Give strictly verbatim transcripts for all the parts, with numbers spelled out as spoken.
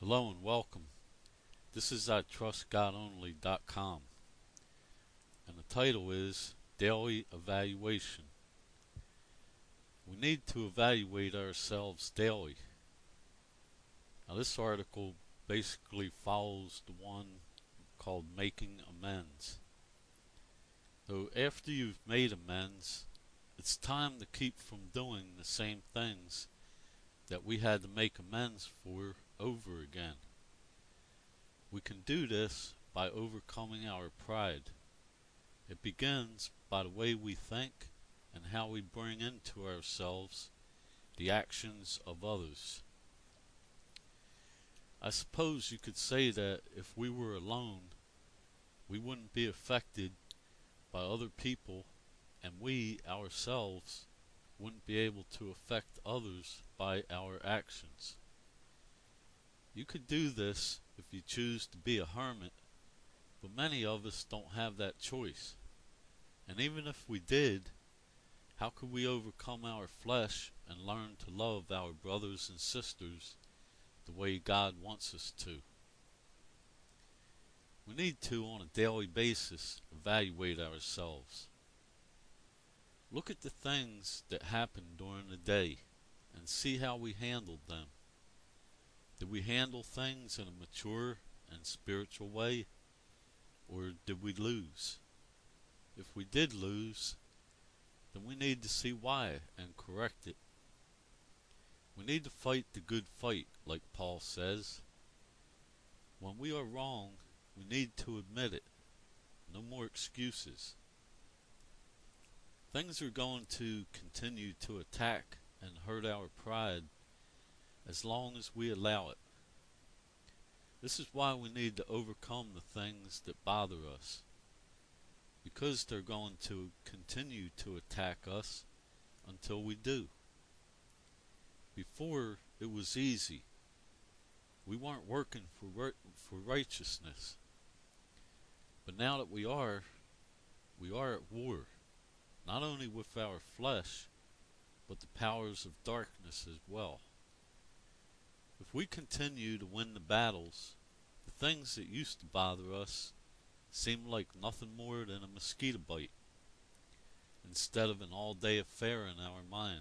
Hello and welcome. This is I Trust God Only dot com, and the title is Daily Evaluation. We need to evaluate ourselves daily. Now, this article basically follows the one called Making Amends. So, after you've made amends, it's time to keep from doing the same things that we had to make amends for over again. We can do this by overcoming our pride. It begins by the way we think and how we bring into ourselves the actions of others. I suppose you could say that if we were alone, we wouldn't be affected by other people, and we ourselves wouldn't be able to affect others by our actions. You could do this if you choose to be a hermit, but many of us don't have that choice. And even if we did, how could we overcome our flesh and learn to love our brothers and sisters the way God wants us to? We need to, on a daily basis, evaluate ourselves. Look at the things that happened during the day and see how we handled them. Did we handle things in a mature and spiritual way, or did we lose? If we did lose, then we need to see why and correct it. We need to fight the good fight, like Paul says. When we are wrong, we need to admit it. No more excuses. Things are going to continue to attack and hurt our pride as long as we allow it. This is why we need to overcome the things that bother us, because they're going to continue to attack us until we do. Before, it was easy. We weren't working for for righteousness. But now that we are, we are at war, not only with our flesh, but the powers of darkness as well. If we continue to win the battles, the things that used to bother us seem like nothing more than a mosquito bite, instead of an all-day affair in our mind.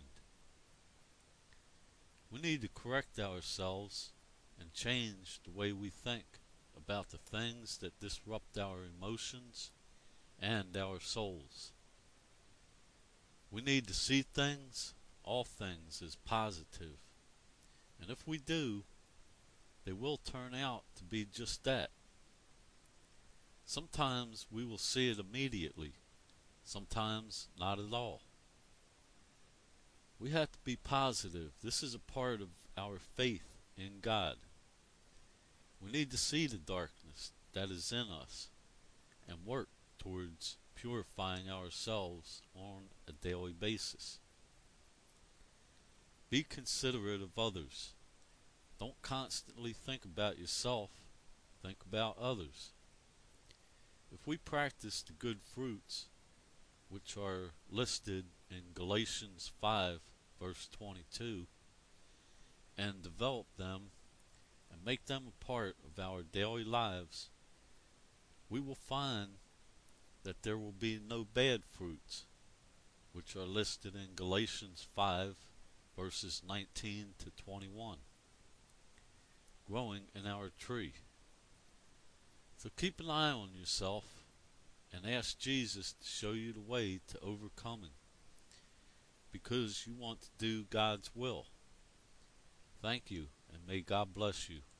We need to correct ourselves and change the way we think about the things that disrupt our emotions and our souls. We need to see things, all things, as positive. And if we do, they will turn out to be just that. Sometimes we will see it immediately, sometimes not at all. We have to be positive. This is a part of our faith in God. We need to see the darkness that is in us and work towards purifying ourselves on a daily basis. Be considerate of others. Don't constantly think about yourself. Think about others. If we practice the good fruits, which are listed in Galatians five, verse twenty-two, and develop them and make them a part of our daily lives, we will find that there will be no bad fruits, which are listed in Galatians five, verses nineteen to twenty-one, growing in our tree. So keep an eye on yourself and ask Jesus to show you the way to overcoming, because you want to do God's will. Thank you, and may God bless you.